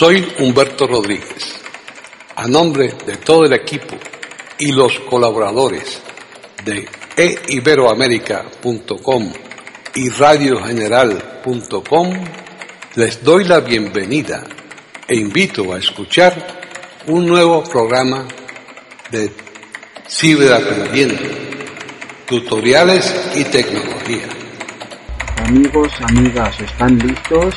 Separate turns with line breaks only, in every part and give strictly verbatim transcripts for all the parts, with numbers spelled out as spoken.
Soy Humberto Rodríguez. A nombre de todo el equipo y los colaboradores de e iberoamerica punto com y radio general punto com, les doy la bienvenida e invito a escuchar un nuevo programa de Ciberaprendiendo, tutoriales y tecnología.
Amigos, amigas, ¿están listos?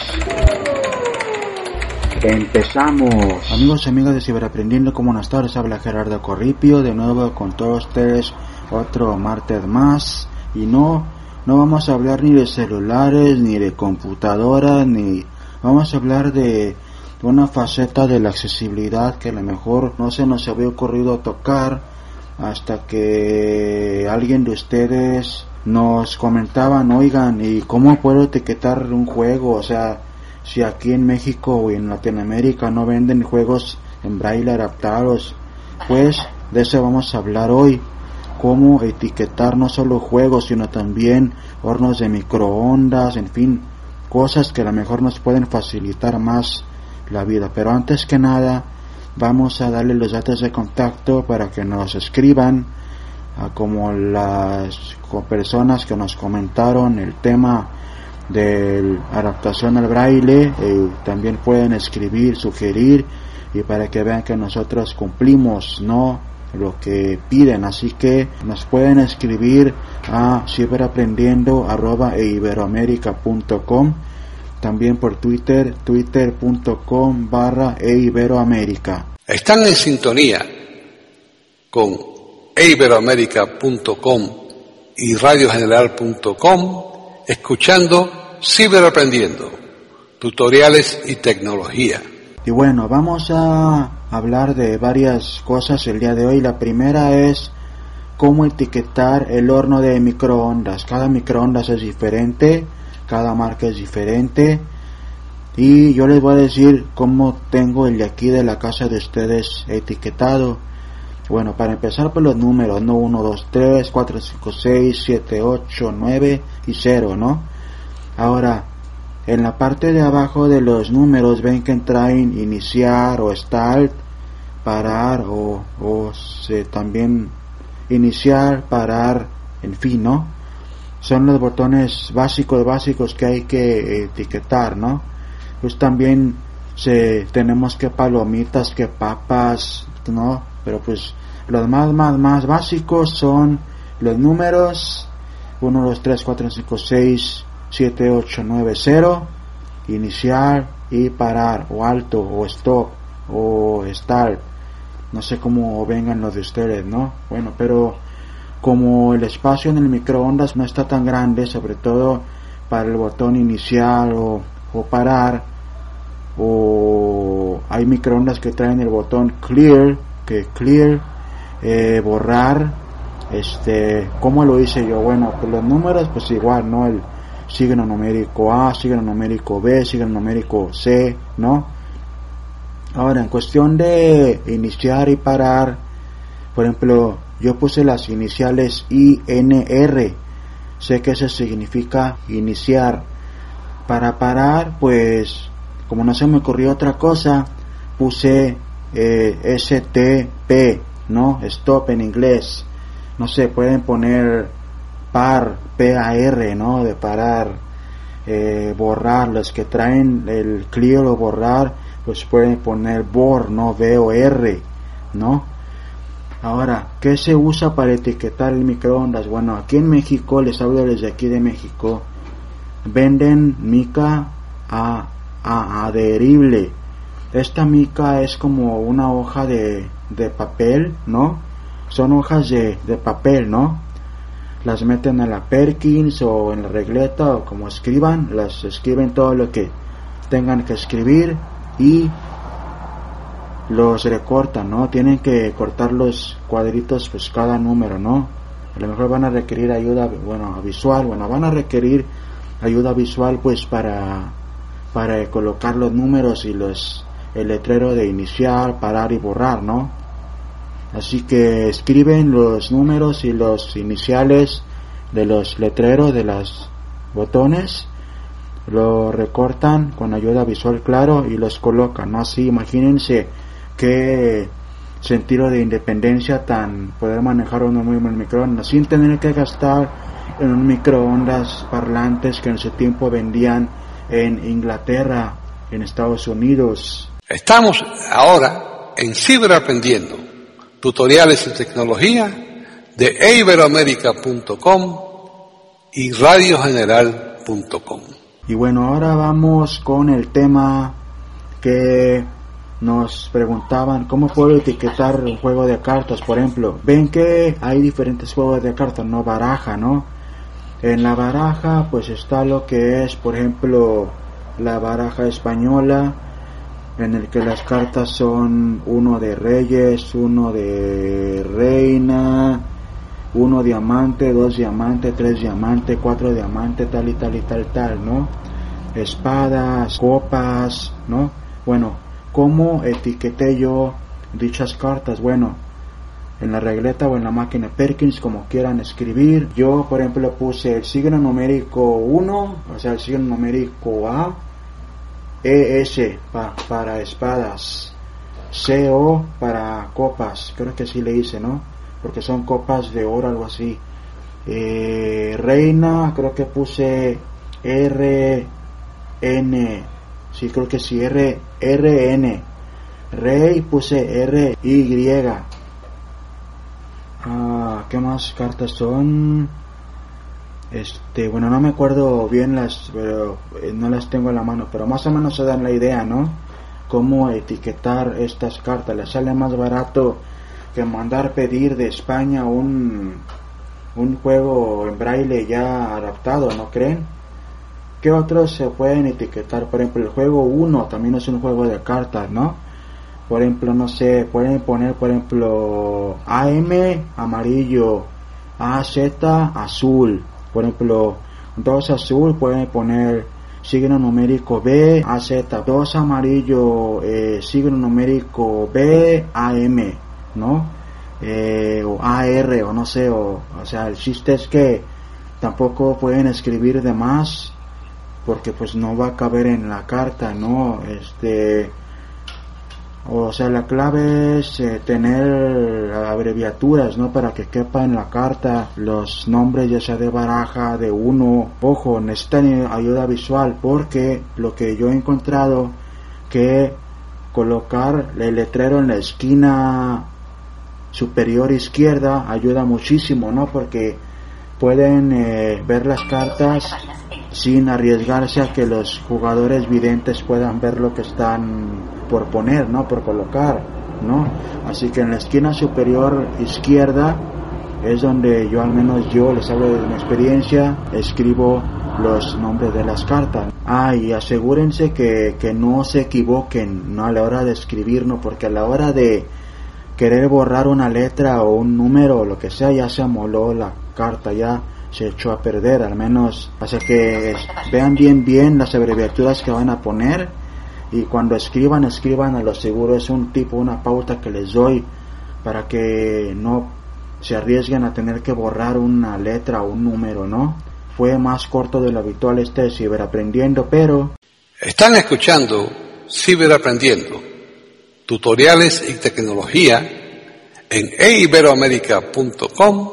Empezamos. Amigos y amigas de Ciberaprendiendo, ¿cómo están? Les habla Gerardo Corripio, de nuevo con todos ustedes otro martes más. Y no, no vamos a hablar ni de celulares, ni de computadoras, ni vamos a hablar de una faceta de la accesibilidad que a lo mejor no se nos había ocurrido tocar hasta que alguien de ustedes nos comentaban, oigan, ¿y cómo puedo etiquetar un juego? O sea, si aquí en México o en Latinoamérica no venden juegos en braille adaptados, pues de eso vamos a hablar hoy. Cómo etiquetar no solo juegos, sino también hornos de microondas, en fin, cosas que a lo mejor nos pueden facilitar más la vida. Pero antes que nada, vamos a darle los datos de contacto para que nos escriban, a como las personas que nos comentaron el tema de adaptación al braille, eh, también pueden escribir, sugerir, y para que vean que nosotros cumplimos, ¿no?, lo que piden. Así que nos pueden escribir a ciberaprendiendo arroba e iberoamerica punto com, también por Twitter, twitter punto com barra e iberoamerica.
Están en sintonía con e iberoamerica punto com y radio general punto com, escuchando Ciberaprendiendo, tutoriales y tecnología.
Y bueno, vamos a hablar de varias cosas el día de hoy. La primera es cómo etiquetar el horno de microondas. Cada microondas es diferente, cada marca es diferente, y yo les voy a decir cómo tengo el de aquí de la casa de ustedes etiquetado. Bueno, para empezar por los números, no uno, dos, tres, cuatro, cinco, seis, siete, ocho, nueve y cero, ¿no? Ahora, en la parte de abajo de los números ven que traen iniciar o start, parar o, o se, también iniciar, parar, en fin, ¿no? Son los botones básicos, básicos que hay que etiquetar, ¿no? Pues también se, tenemos que palomitas, que papas, ¿no? Pero pues los más, más, más básicos son los números uno, dos, tres, cuatro, cinco, seis, siete, ocho, nueve, cero, iniciar y parar, o alto, o stop, o start, no sé cómo vengan los de ustedes, ¿no? Bueno, pero como el espacio en el microondas no está tan grande, sobre todo para el botón iniciar o, o parar, o hay microondas que traen el botón clear, que clear, eh, borrar, este, ¿cómo lo hice yo? Bueno, pues los números, pues igual, ¿no? El signo numérico A, signo numérico B, signo numérico C, ¿no? Ahora, en cuestión de iniciar y parar, por ejemplo, yo puse las iniciales I N R, sé que eso significa iniciar. Para parar, pues, como no se me ocurrió otra cosa, puse eh, S T P, ¿no? Stop en inglés. No sé, pueden poner par, P A R, ¿no? De parar, eh, borrar. Los que traen el clear o borrar, pues pueden poner bor, ¿no? B O R, ¿no? Ahora, ¿qué se usa para etiquetar el microondas? Bueno, aquí en México, les hablo desde aquí de México, venden mica a, a adherible. Esta mica es como una hoja de, de papel, ¿no? Son hojas de, de papel, ¿no? Las meten en la Perkins o en la regleta o como escriban, las escriben todo lo que tengan que escribir y los recortan, ¿no? Tienen que cortar los cuadritos, pues cada número, ¿no? A lo mejor van a requerir ayuda, bueno, visual, bueno, van a requerir ayuda visual, pues para para colocar los números y los el letrero de iniciar, parar y borrar, ¿no? Así que escriben los números y los iniciales de los letreros de los botones lo recortan con ayuda visual, claro, y los colocan, ¿no? Así, imagínense qué sentido de independencia tan poder manejar uno mismo el microondas sin tener que gastar en un microondas parlantes que en su tiempo vendían en Inglaterra, en Estados Unidos.
Estamos ahora en Ciberaprendiendo, tutoriales y tecnología de e iberoamerica punto com y radio general punto com.
Y bueno, ahora vamos con el tema que nos preguntaban, ¿cómo puedo etiquetar un juego de cartas? Por ejemplo, ven que hay diferentes juegos de cartas, no baraja, ¿no? En la baraja pues está lo que es, por ejemplo, la baraja española, en el que las cartas son uno de reyes, uno de reina, uno diamante, dos diamante, tres diamante, cuatro diamante, tal y tal y tal tal, ¿no? Espadas, copas, ¿no? Bueno, ¿cómo etiqueté yo dichas cartas? Bueno, en la regleta o en la máquina Perkins, como quieran escribir. Yo, por ejemplo, puse el signo numérico uno, o sea, el signo numérico A, E S pa, para espadas, C O para copas, creo que sí le hice, ¿no? Porque son copas de oro, algo así. Eh, reina, creo que puse R N, sí, creo que sí, R, R N. Rey puse R Y. Ah, ¿qué más cartas son? Este, bueno, no me acuerdo bien las, pero eh, no las tengo en la mano, pero más o menos se dan la idea, ¿no? Cómo etiquetar estas cartas. Les sale más barato que mandar pedir de España un un juego en braille ya adaptado, ¿no creen? ¿Qué otros se pueden etiquetar? Por ejemplo, el juego uno también es un juego de cartas, ¿no? Por ejemplo, no sé, pueden poner, por ejemplo, A M amarillo, A Z azul. Por ejemplo, dos azul, pueden poner signo numérico B, A Z. dos amarillo, eh, signo numérico B, A M, ¿no? Eh, o A R, o no sé, o, o sea, el chiste es que tampoco pueden escribir de más, porque pues no va a caber en la carta, ¿no? Este... O sea, la clave es eh, tener abreviaturas, ¿no? Para que quepa en la carta los nombres, ya sea de baraja, de uno. Ojo, necesitan ayuda visual, porque lo que yo he encontrado, que colocar el letrero en la esquina superior izquierda ayuda muchísimo, ¿no? Porque pueden eh, ver las cartas sin arriesgarse a que los jugadores videntes puedan ver lo que están por poner, ¿no? Por colocar, ¿no? Así que en la esquina superior izquierda es donde yo, al menos yo, les hablo de mi experiencia, escribo los nombres de las cartas. Ah, y asegúrense que, que no se equivoquen, ¿no? A la hora de escribir, ¿no? Porque a la hora de querer borrar una letra o un número o lo que sea, ya se amoló la carta, ya se echó a perder, al menos. Así que vean bien bien las abreviaturas que van a poner, y cuando escriban, escriban a lo seguro. Es un tipo, una pauta que les doy para que no se arriesguen a tener que borrar una letra o un número, ¿no? Fue más corto de lo habitual este Ciberaprendiendo, pero...
Están escuchando Ciberaprendiendo, tutoriales y tecnología en e iberoamerica punto com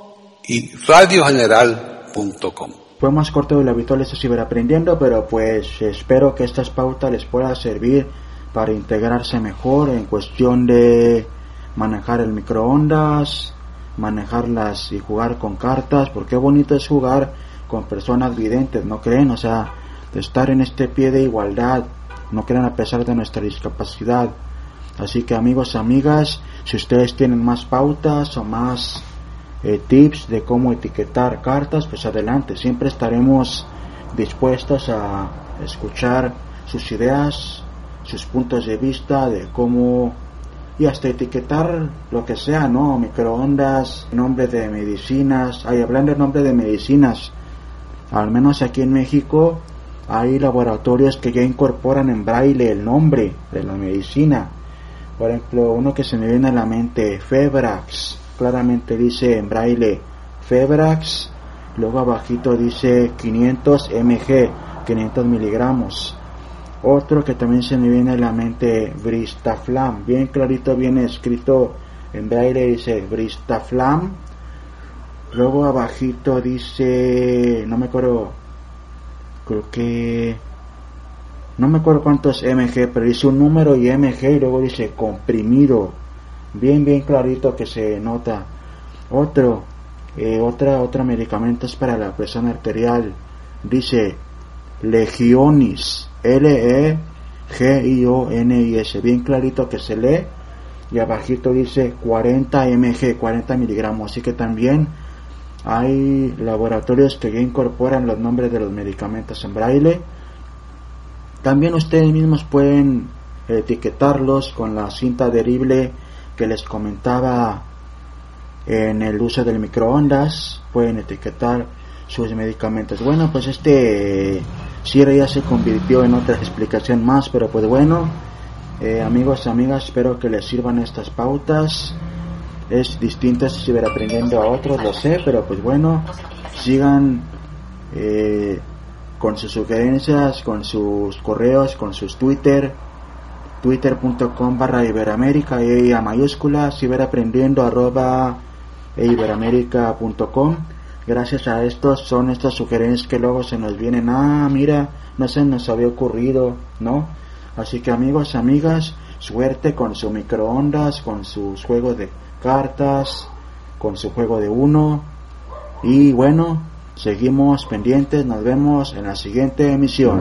y radio general punto com.
Fue más corto de lo habitual este Ciberaprendiendo, pero pues espero que estas pautas les puedan servir para integrarse mejor en cuestión de manejar el microondas, manejarlas y jugar con cartas, porque qué bonito es jugar con personas videntes, ¿no creen? O sea, de estar en este pie de igualdad, no creen, a pesar de nuestra discapacidad. Así que amigos, amigas, si ustedes tienen más pautas o más eh, tips de cómo etiquetar cartas, pues adelante, siempre estaremos dispuestos a escuchar sus ideas, sus puntos de vista de cómo, y hasta etiquetar lo que sea, ¿no? Microondas, nombre de medicinas. Ay, hablando de nombre de medicinas, al menos aquí en México hay laboratorios que ya incorporan en braille el nombre de la medicina. Por ejemplo, uno que se me viene a la mente, Febrax, claramente dice en braille Febrax, luego abajito dice quinientos miligramos, quinientos miligramos. Otro que también se me viene a la mente, Bristaflam, bien clarito viene escrito en braille, dice Bristaflam. Luego abajito dice, no me acuerdo, creo que no me acuerdo cuántos M G, pero dice un número y M G, y luego dice comprimido, bien bien clarito que se nota. Otro, eh, otra otra medicamentos para la presión arterial, dice Legionis, L E G I O N I S, bien clarito que se lee, y abajito dice cuarenta M G, cuarenta miligramos, así que también hay laboratorios que ya incorporan los nombres de los medicamentos en braille. También ustedes mismos pueden etiquetarlos con la cinta adherible que les comentaba en el uso del microondas, pueden etiquetar sus medicamentos. Bueno, pues este cierre ya se convirtió en otra explicación más, pero pues bueno, eh, amigos, amigas, espero que les sirvan estas pautas. Es distinto si ver aprendiendo a otros, lo sé, pero pues bueno, sigan eh, con sus sugerencias, con sus correos, con sus Twitter, twitter.com barra Iberoamérica, e a mayúscula, ciberaprendiendo arroba iberoamérica.com. Gracias a estos, son estas sugerencias que luego se nos vienen, ah, mira, no se nos había ocurrido, ¿no? Así que amigos, amigas, suerte con su microondas, con sus juegos de cartas, con su juego de uno, y bueno, seguimos pendientes, nos vemos en la siguiente emisión.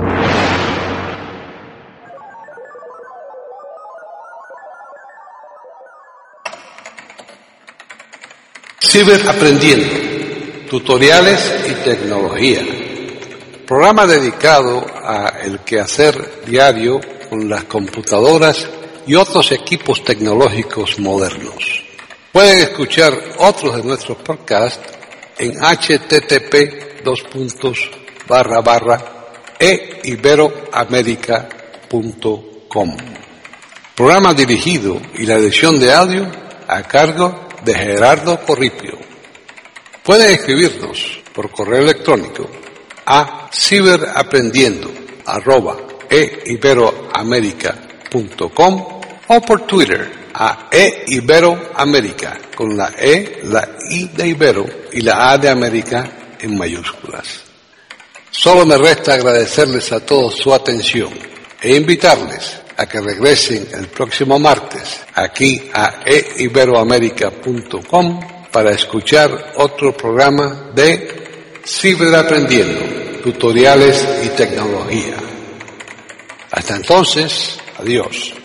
Ciberaprendiendo, tutoriales y tecnología, programa dedicado a el quehacer diario con las computadoras y otros equipos tecnológicos modernos. Pueden escuchar otros de nuestros podcasts en http dos puntos barra barra e iberoamerica punto com. Programa dirigido y la edición de audio a cargo de Gerardo Corripio. Pueden escribirnos por correo electrónico a ciberaprendiendo arroba e iberoamerica punto com o por Twitter a eiberoamerica con la E, la I de Ibero y la A de América en mayúsculas. Solo me resta agradecerles a todos su atención e invitarles a que regresen el próximo martes aquí a e iberoamerica punto com para escuchar otro programa de Ciberaprendiendo, tutoriales y tecnología. Hasta entonces, adiós.